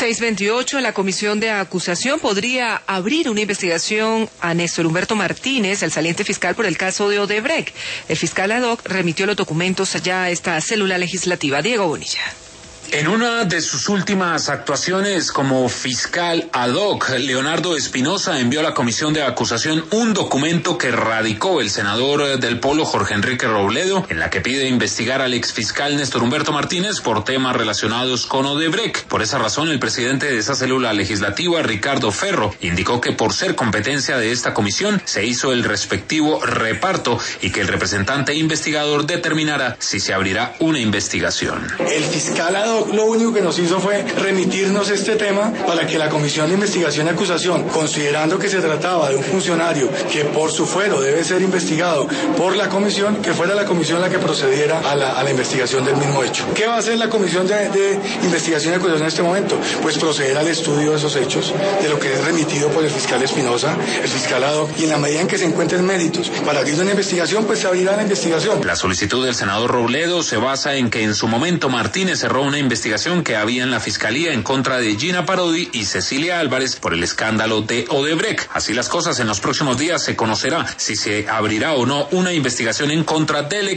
6:28, la comisión de acusación podría abrir una investigación a Néstor Humberto Martínez, el saliente fiscal, por el caso de Odebrecht. El fiscal ad hoc remitió los documentos allá a esta célula legislativa. Diego Bonilla. En una de sus últimas actuaciones como fiscal ad hoc, Leonardo Espinosa envió a la comisión de acusación un documento que radicó el senador del Polo, Jorge Enrique Robledo, en la que pide investigar al exfiscal Néstor Humberto Martínez por temas relacionados con Odebrecht. Por esa razón, el presidente de esa célula legislativa, Ricardo Ferro, indicó que por ser competencia de esta comisión, se hizo el respectivo reparto y que el representante investigador determinará si se abrirá una investigación. El fiscal ad hoc lo único que nos hizo fue remitirnos este tema para que la Comisión de Investigación y Acusación, considerando que se trataba de un funcionario que por su fuero debe ser investigado por la comisión, que fuera la comisión la que procediera a la investigación del mismo hecho. ¿Qué va a hacer la Comisión de Investigación y Acusación en este momento? Pues proceder al estudio de esos hechos, de lo que es remitido por el fiscal Espinosa, el fiscal ad hoc, y en la medida en que se encuentren méritos para abrir una investigación, pues se abrirá la investigación. La solicitud del senador Robledo se basa en que en su momento Martínez cerró una investigación que había en la Fiscalía en contra de Gina Parodi y Cecilia Álvarez por el escándalo de Odebrecht. Así las cosas, en los próximos días se conocerá si se abrirá o no una investigación en contra del